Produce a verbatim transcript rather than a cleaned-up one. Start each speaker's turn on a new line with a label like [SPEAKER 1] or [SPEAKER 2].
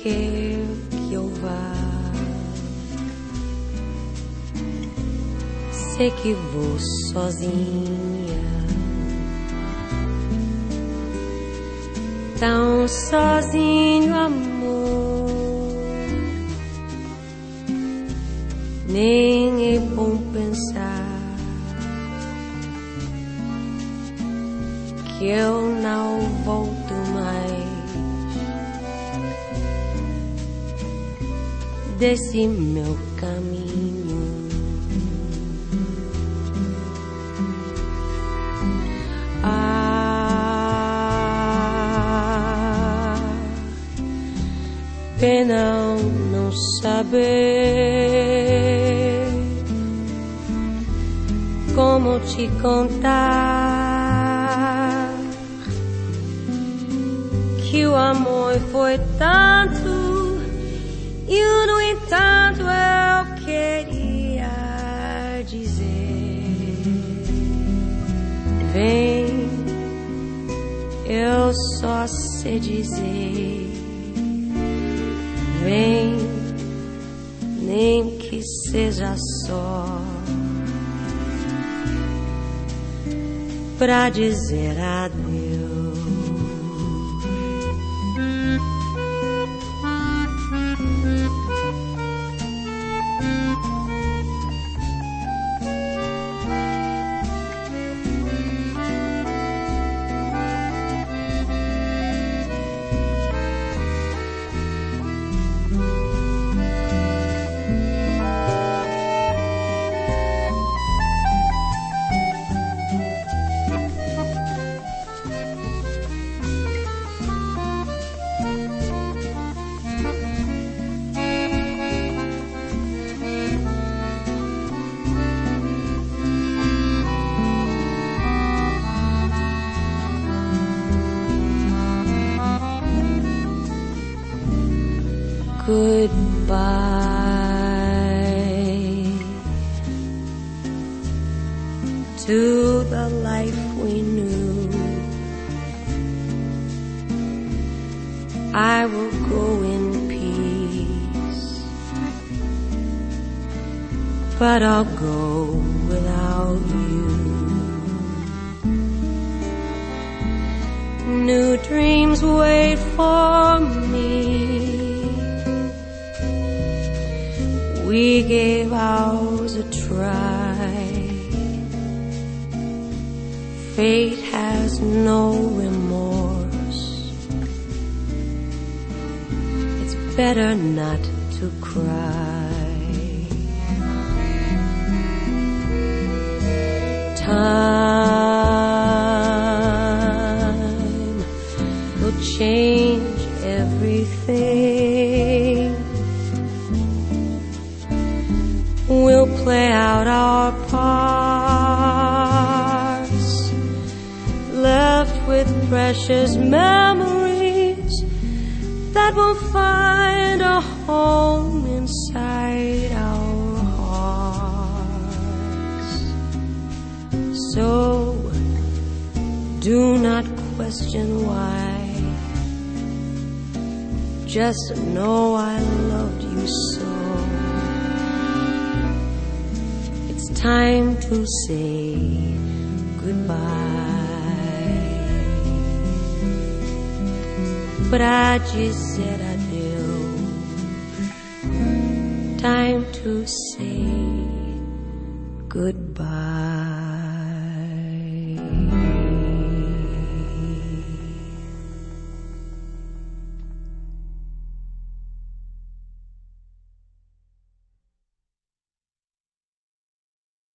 [SPEAKER 1] quer que eu vá. Sei que vou sozinha, tão sozinho, amor. Nem é bom pensar que eu não volto mais desse meu caminho. Ah, pena não saber como te contar que o amor foi tanto e no entanto eu queria dizer: vem, eu só sei dizer, vem, nem que seja só pra dizer adeus. Goodbye to the life we knew. I will go in peace, but I'll go without you. New dreams wait for me. We gave ours a try. Fate has no remorse. It's better not to cry. Time will change everything. We'll play out our parts, left with precious memories that will find a home inside our hearts. So do not question why. Just know I loved you so. Time to say goodbye. Pra dizer adeus. Time to say goodbye.